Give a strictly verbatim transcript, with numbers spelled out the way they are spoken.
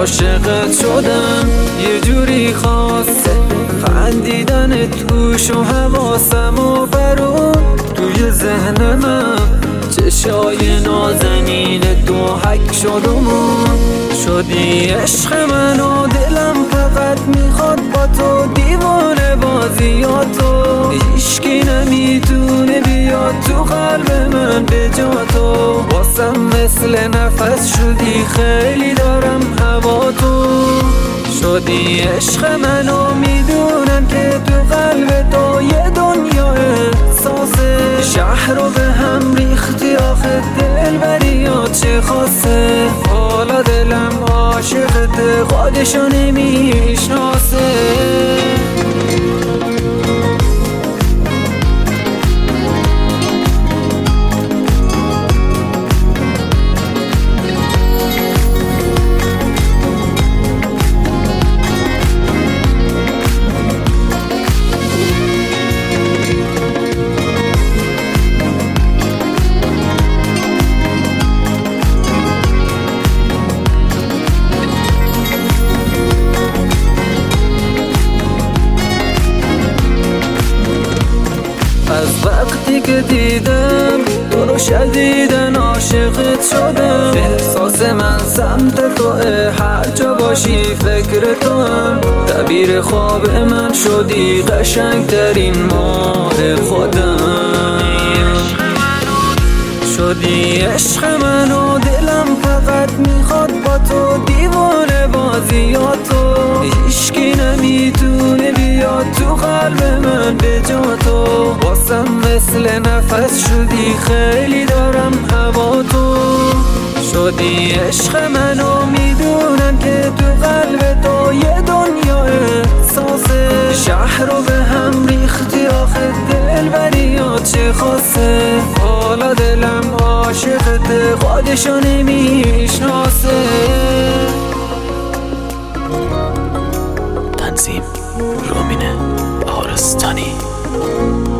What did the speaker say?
عاشقت شدم یه جوری خاصه، خندیدن توش و حواسم و برون توی ذهن من چشای نازنین تو حک شدمون شدی عشق من و دلم فقط میخواد با تو دیوانه بازیاتو، هیچکی نمیتونه بیاد تو قلب من به جا تو، واسم مثل نفس شدی خیلی دارم هوا تو، شدی عشق من و میدونم که تو قلب تو یه دنیا احساسه، شهر رو به هم ریختی آخه دل بریات چه خاصه، حالا دلم عاشقته خودشو نمیشناسه. از وقتی که دیدم تو رو شدیدن عاشقت شدم، احساس من سمت توه، هر جا باشی فکر تو هم، تعبیر خواب من شدی قشنگترین ماه خودم، شدی عشق من و دلم فقط میخواد با تو دیوانه بازیاتو، هیچکی نمیتونه بیاد تو قلب من به جا تو، واسم مثل نفس شدی خیلی دارم هوا تو، شدی عشق من و میدونم که تو قلب تو یه دنیا احساسه، شهر رو به هم ریختی آخه دل بریات چه خاصه، حالا دلم عاشقته خودشو نمیشناسه. تنظیم رومینه بهارستانی.